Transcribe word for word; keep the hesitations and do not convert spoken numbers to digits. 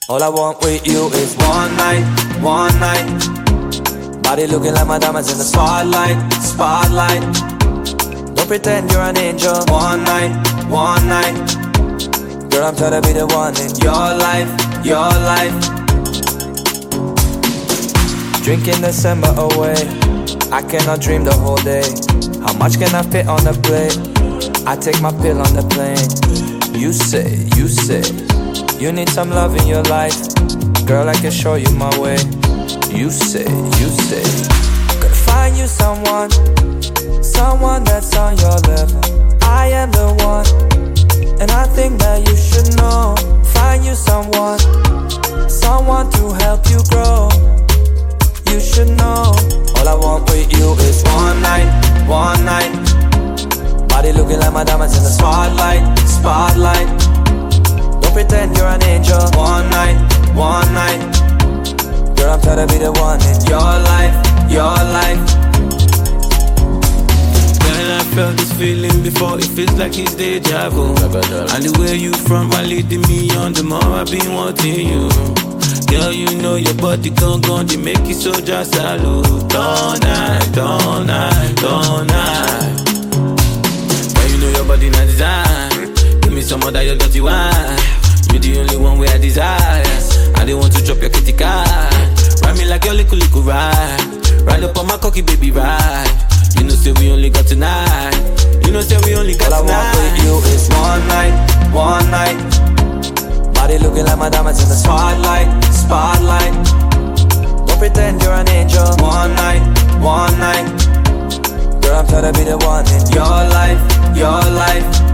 All I want with you is one night, one night. Body looking like my diamonds in the spotlight, spotlight. Don't pretend you're an angel. One night, one night. Girl, I'm trying to be the one in your life, your life. Drinking December away, I cannot dream the whole day. How much can I fit on the plate? I take my pill on the plane. You say, you say, you need some love in your life. Girl, I can show you my way. You say, you say, gotta find you someone, someone that's on your level. I am the one, and I think that you should know. Find you someone, someone to help you grow. You should know. All I want with you is one night, one night. Body looking like my diamonds in the spotlight, spotlight. Don't pretend you're an angel. One night, one night. Girl, I'm trying to be the one in your life, your life. Girl, I felt this feeling before. It feels like it's deja vu. And the way you front my leading me on, the more I've been wanting you. Girl, you know your body gone gone, they make it so just salute. All night, all night, all night. Girl, you know your body not design. Give me some of that your dirty wine. You're the only one where I desire. I don't want to drop your kitty car. Ride me like your little little ride. Ride up on my cocky baby ride. You know say we only got tonight. You know say we only got all tonight. All I want with you is one night, one night. Body looking like my diamonds in the spotlight, spotlight. Don't pretend you're an angel. One night, one night. Girl, I'm trying to be the one in your life, your life.